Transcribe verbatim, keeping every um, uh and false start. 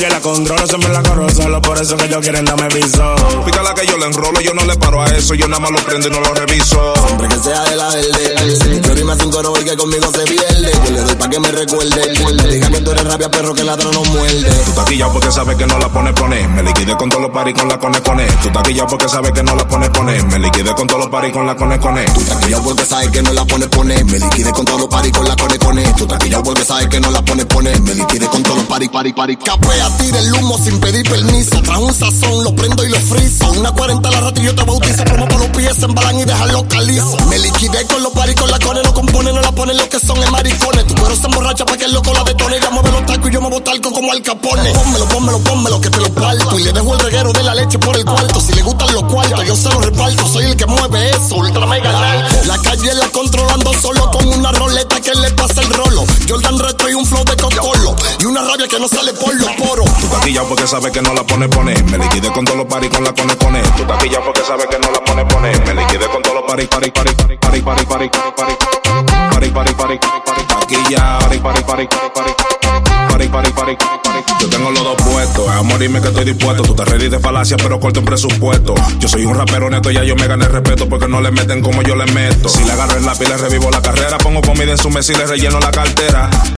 que la controlo, siempre la corro solo, por eso que ellos quieren darme piso. Pícala que yo la enrolo, yo no le paro a eso, yo nada más lo prendo y no lo reviso. Siempre que sea de la verde, yo rima sin coro y que conmigo se pierde. Yo le doy pa' que me recuerde, diga que tú eres rabia, perro, que ladrón no muerde. Tú estás quillao porque sabes que no la pone pone. Me liquide con todos los paris con la cone cone. Tú estás quillao porque sabes que no la pone pone. Me liquide con todos los paris con la cone cone. Tú estás quillao porque sabes que no la pone pone. Me liquide con todos los paris con la cone cone. Tú estás quillao porque sabes que no la pone pone. Me liquide con todos los paris, paris, paris. Capea, tira el humo sin pedir permiso. Tras un sazón, lo prendo y lo friso. Una cuarenta la rata y yo te bautizo. Promo por los pies, se embalan y dejarlo calizo. Me liquide con los paris con la cone. No compone, no la pone lo que son es maricones. Tu cuero se emborracha pa' que el loco la detone. Ella mueve los tacos y yo muevo talco como Al Capone. Pónmelo, pónmelo, pónmelo que te lo parto. Y le dejo el reguero de la leche por el cuarto. Si le gustan los cuartos, yo se los reparto. Soy el que mueve eso, ultra mega narco. La calle la controlando solo con una roleta que le pasa el rolo. Jordan retro y un flow de cocolo. Y una rabia que no sale por los poros. Tú estás quillao porque sabes que no la pone pone. Me liquide con todos los paris con la cone cone. Tú estás quillao porque sabes que no la pone pone. Me liquide con todos los paris, paris, paris, paris, paris, paris, paris, paris, paris, paris, paris, paris, taquilla, paris, paris, paris, paris, paris, paris, paris, paris. Yo tengo los dos puestos, a morirme que estoy dispuesto. Tú te reís de falacia pero corto en presupuesto. Yo soy un rapero neto, ya yo me gané el respeto porque no le meten como yo le meto. Si le agarro el lápiz le revivo la carrera. Pongo comida en su mesa y le relleno la cartera.